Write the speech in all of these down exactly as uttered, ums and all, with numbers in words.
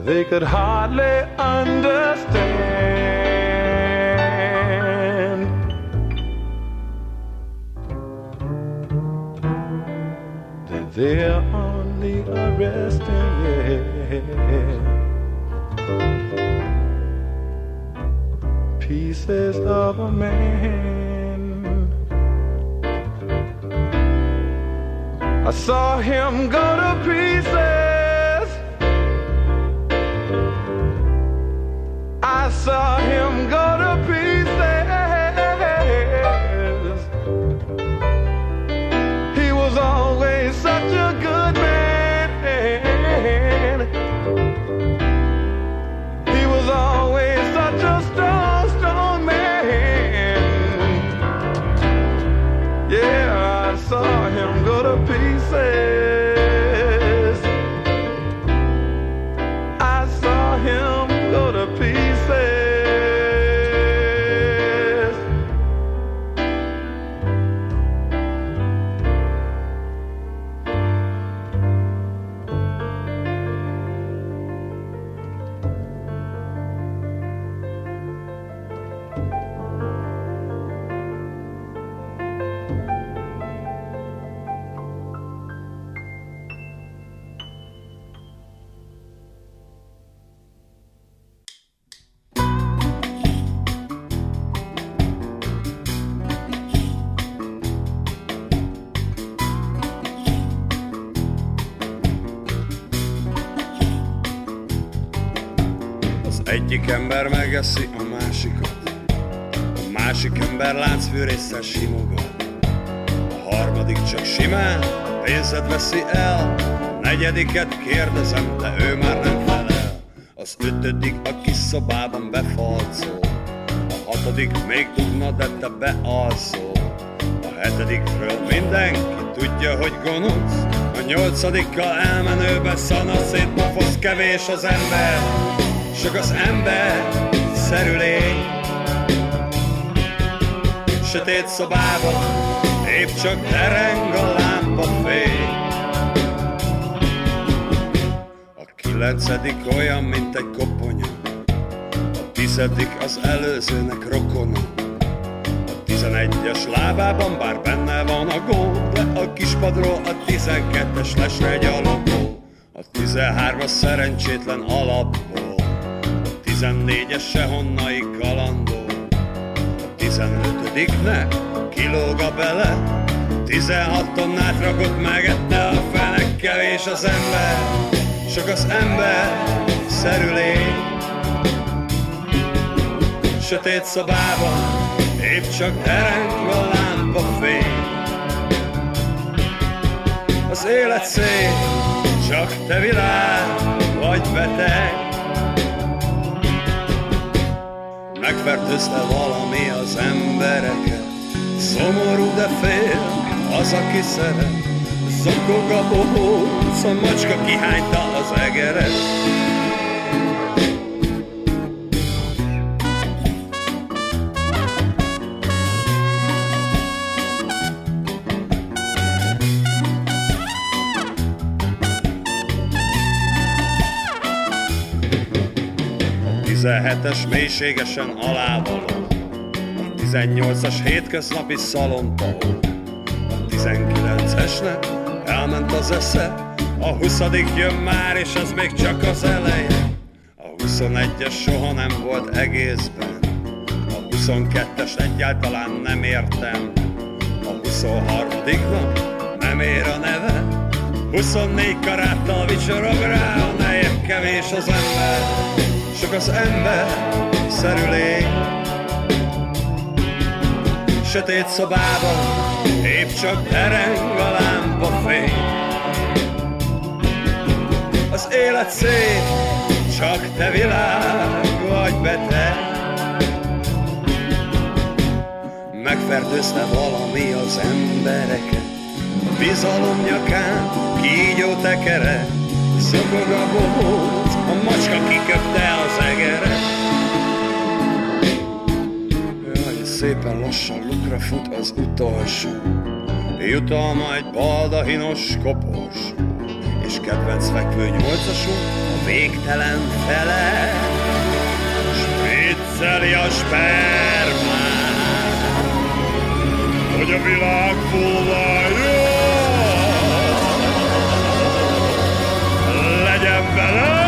they could hardly understand. That they're only arresting, yeah, pieces of a man. I saw him go to pieces. I saw him go to pieces. He was always such a good man. He was always such a strong, strong man. Yeah, I saw him go to pieces. I saw him go to pieces. Egyik ember megeszi a másikat, a másik ember láncfűrésszel simogat, a harmadik csak simán a pénzed veszi el, a negyediket kérdezem, de ő már nem felel. Az ötödik a kis szobában befalcol, a hatodik még dugna, de te bealszol, a hetedikről mindenki tudja, hogy gonosz, a nyolcadikkal elmenőbe szana szétpofoz, kevés az ember, csak az ember szerű lény. Sötét szobában épp csak tereng a lámpafény. A kilencedik olyan, mint egy koponya, a tizedik az előzőnek rokona, a tizenegyes lábában bár benne van a gól, de a kispadról a tizenkettes lesre gyalogol, a tizenhármas szerencsétlen alapból, tizennégyes sehonnai kalandó, a tizenötödiknek kilóg a bele, tizenhat tonnát rakott megette a fenek, kevés az ember, csak az ember szerű lény. Sötét szobában épp csak tereng a lámpafény. Az élet szép, csak te világ vagy beteg. Megfertőzte valami az embereket, szomorú, de fél az, aki szeret. Zokog a bohóc, a macska kihányta az egeret. tizenhetes mélységesen alávaló, a tizennyolcas hétköznapi szalontól, a tizenkilencesnek elment az esze, a huszadik jön már, és az még csak az eleje. A huszonegyes soha nem volt egészben, a huszonkettes egyáltalán nem értem, a huszonharmadiknak nem ér a neve, huszonnégy karáttal vicsorog rá a neje, kevés az ember, csak az ember szerű lény. Sötét szobában épp csak tereng a lámpafény. Az élet szép, csak te világ vagy beteg. Megfertőzte valami az embereket, a bizalom nyakán kígyó tekere. Zokog a bohóc, a macska kiköpte az egeret. Jaj, szépen lassan lukra fut az utolsó jutalma, egy baldahinos koporsó, és kedvenc fekvő nyolcasunk a végtelen fele, spicceli a spermát, hogy a világ fullajjon, legyen vele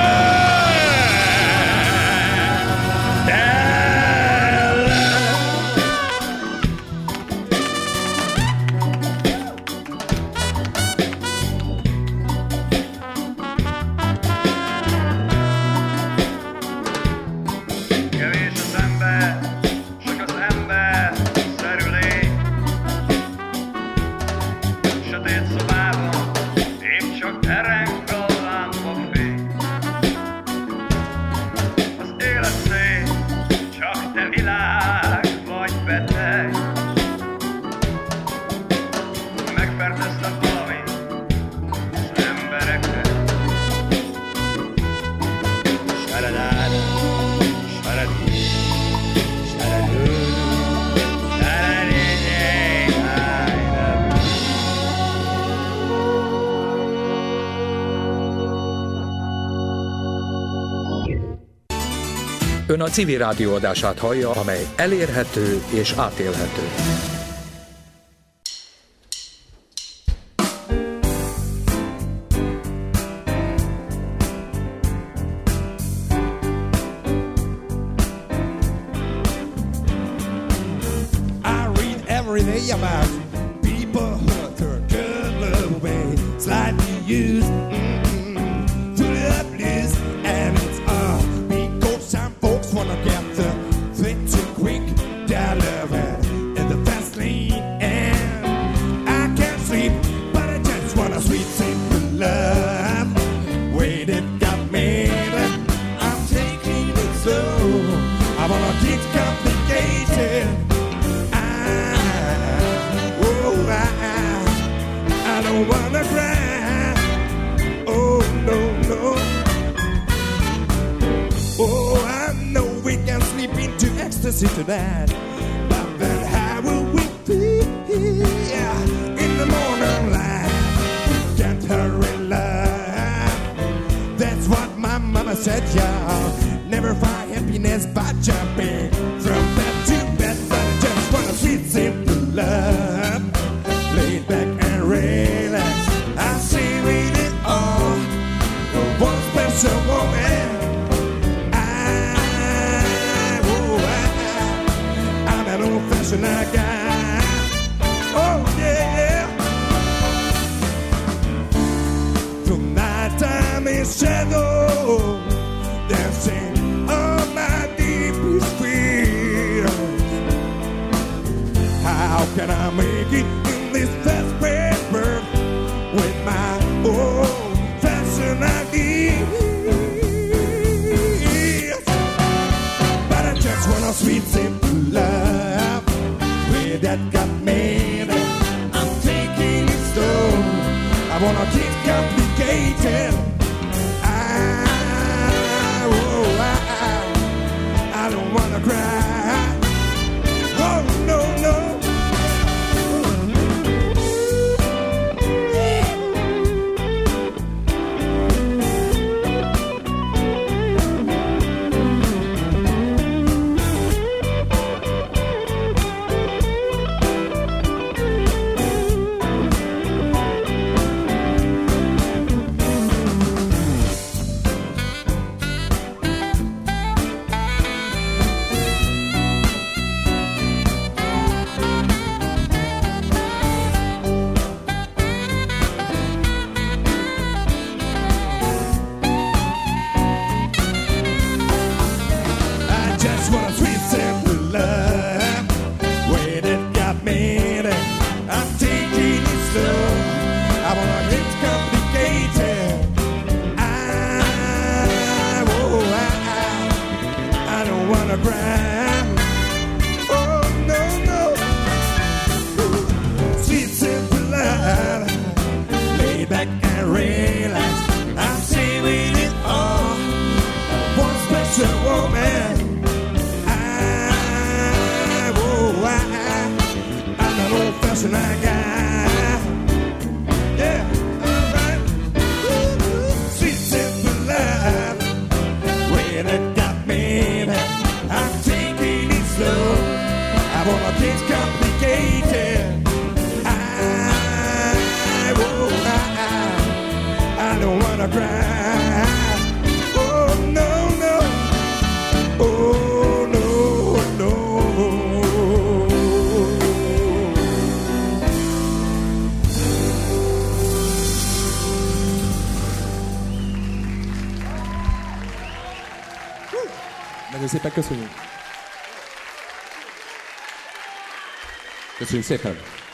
Ön a civil rádió adását hallja, amely elérhető és átélhető. I read every day about people who turn good love away, slightly used, mm-mm, fully abused, and it's all because some folks wanna get the thing too quick. Their love in the fast lane, and I can't sleep, but I just wanna sweet simple love. Wait, it got me. I'm taking it slow. I wanna keep complicated. I don't wanna cry. Oh no, no. Oh, I know we can sleep into ecstasy tonight, but then how will we feel in the morning light? We can't hurry love. That's what my mama said, y'all. Never find happiness by jumping from bed to bed, but I just want a sweet simple love. Laid back and relax, I see with it all. No one special woman. I, oh, I, I'm an old-fashioned guy. Oh yeah. From nighttime in shadow, dancing on my deepest fears. How can I make it in this fast-paced world with my old-fashioned ideas? But I just want a sweet, simple love with that got me. I'm taking it slow. I wanna keep complicated. I, oh, I, I don't wanna cry. Oh no, no. And I got, yeah, all right. Ooh. gonna cry. Oh no, no. Oh no, no. Nagyon szépen köszönjük. Köszönjük szépen.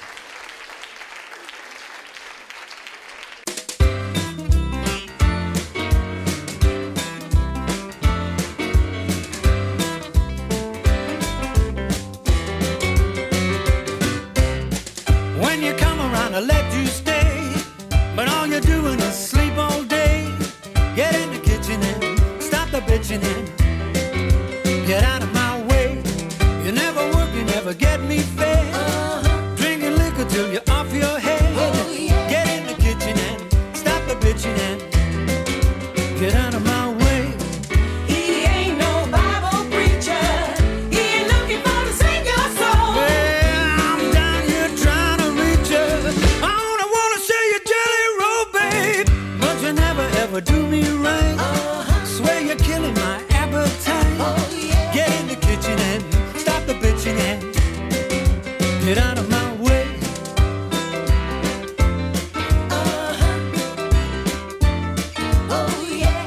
When you come around, I let you stay, but all you're doing is sleep all day. Get in the kitchen and stop the bitching and get out of my way. You never work, you never get me fed. Uh-huh. Drinking liquor till you're off your head. Oh, yeah. Get in the kitchen and stop the bitching and get out of my way. He ain't no Bible preacher. He ain't looking for to save your soul. Well, I'm down here trying to reach you. I only wanna say you jelly roll, babe, but you never ever do me right. Uh-huh. Swear you're killing my appetite. Oh, yeah. Get in the kitchen and stop the bitching and get out of my way. Uh-huh. Oh yeah.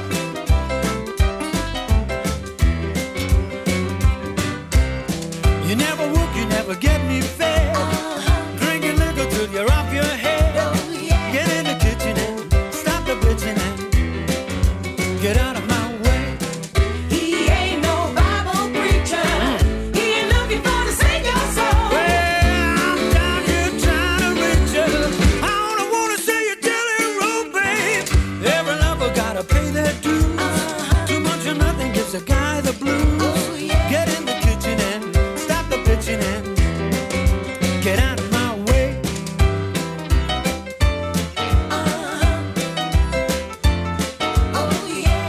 You never work, you never get me fed. Uh-huh. Drinking liquor till you're off your head. Oh yeah. Get in the kitchen and stop the bitching and get out of my way. He ain't no Bible preacher. He ain't looking for to save your soul. Well, I'm down here trying to reach you. I only wanna say you jelly roll, babe. Every lover gotta pay their dues. Uh-huh. Too much of nothing gives a guy the blues. Oh, yeah. Get in the kitchen and stop the bitching and get out of my way. Uh-huh. Oh yeah.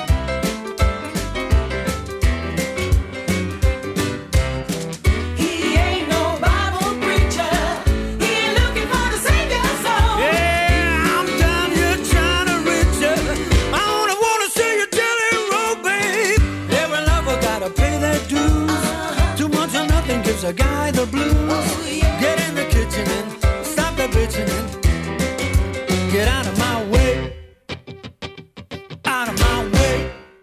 He ain't no Bible preacher. He ain't looking for to save your soul. Yeah, I'm down here trying to reach you. I only wanna see you jelly roll, babe. Every lover gotta pay their dues. Uh-huh. Too much of nothing gives a guy the blues. Oh, yeah. Get in the kitchen and stop the bitching and get out of my way. Out of my way.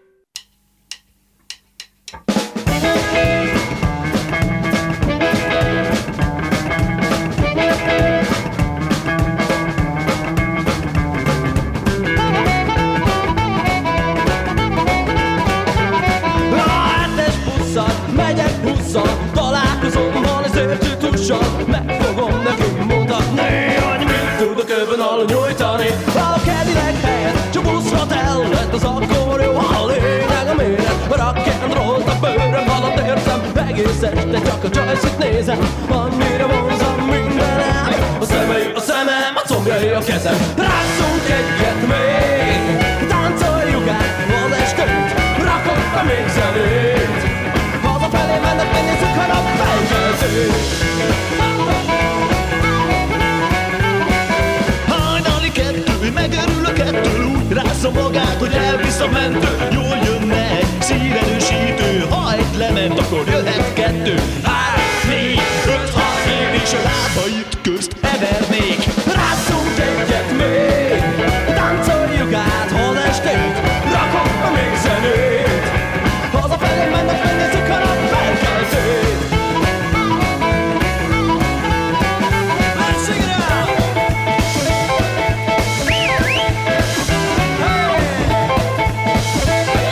Hetes busszal, megyek busszal, találkozom hal az értőtussal. Meg fogom neki mutatni, hogy mit tud a kövön alul nyújtani. A Cadillac helyett csak buszra el lett az akkor jó. A lényeg a méret, a rock'n'rollt a bőröm alatt érzem. Egész este csak a Joyce-it nézem, annyira vonzam mindenem. A szemei a szemem, a combjai a kezem. Rásszunk egyet még, táncoljuk át az estét. Rakok be még zenét, hazafelé mennek, megnézzük a napfelkeltét. Hajnali kettő, megörülök ettől, úgy rászom magát, hogy elvisz a mentő. Jól jönne egy szíverősítő, ha egy lement, akkor jöhet kettő. Három, négy, öt, hat, én és a lábaid közt evernék. Rászunk egyet még, táncoljuk át az estét. Rakok be még zenét, hazafelé mennek, megnézzük a napfelkeltét. Sing it out! Hey!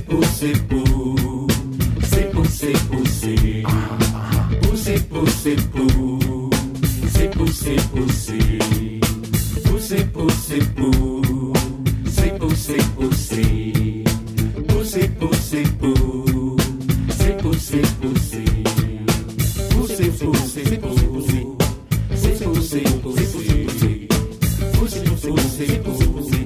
pussy poo, pussy pussy pussy, pussy pussy poo, pussy pussy pussy, pussy pussy poo, pussy pussy pussy, pussy pussy poo, pussy pussy pussy, pussy pussy poo, pussy pussy pussy, pussy pussy pussy.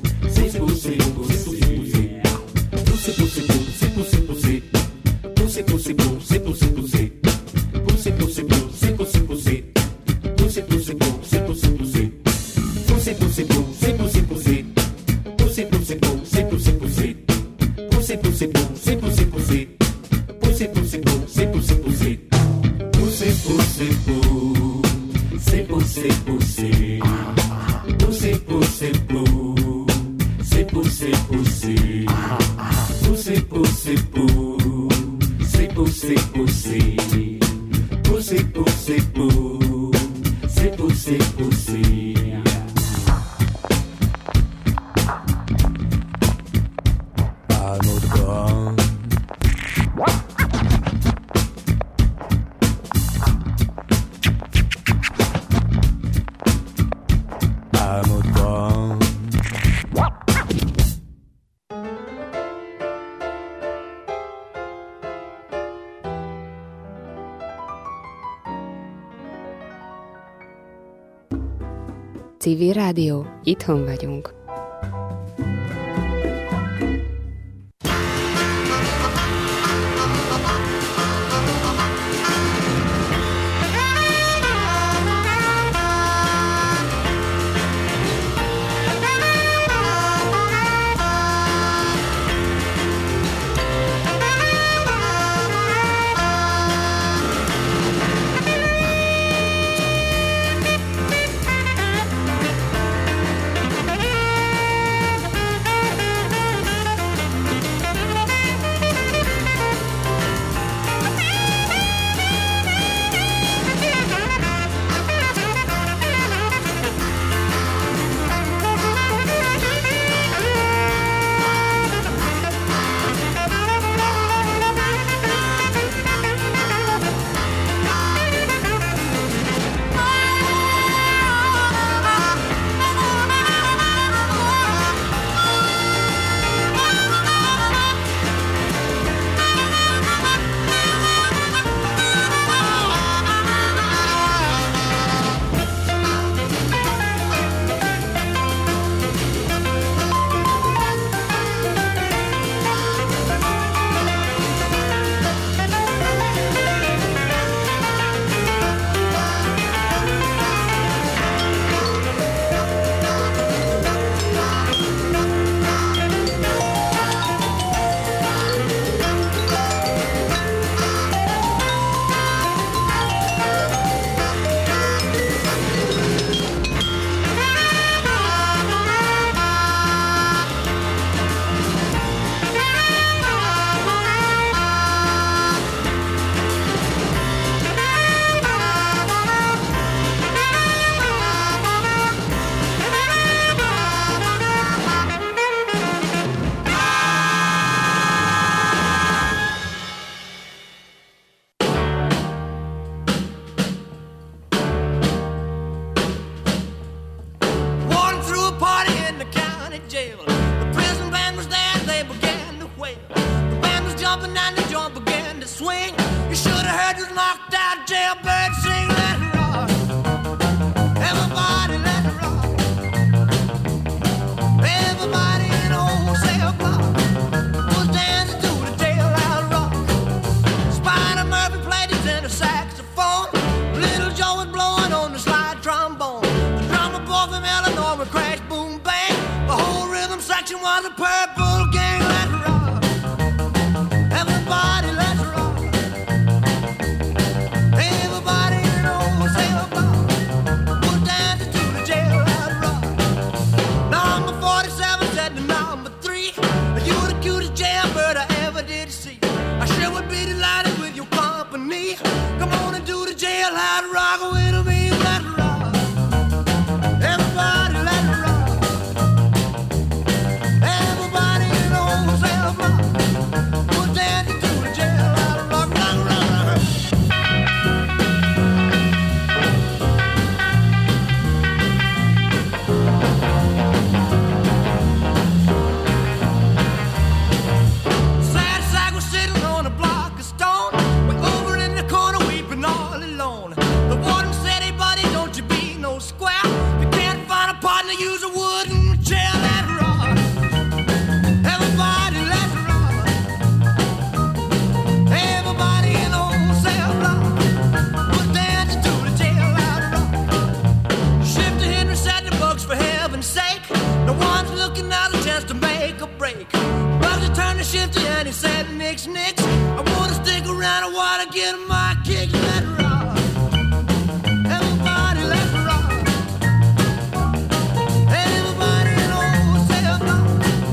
Civil Rádió, itthon vagyunk. Everybody, let's rock. Everybody in old Nicks, Nicks. I wanna stick around, I wanna get 'em all.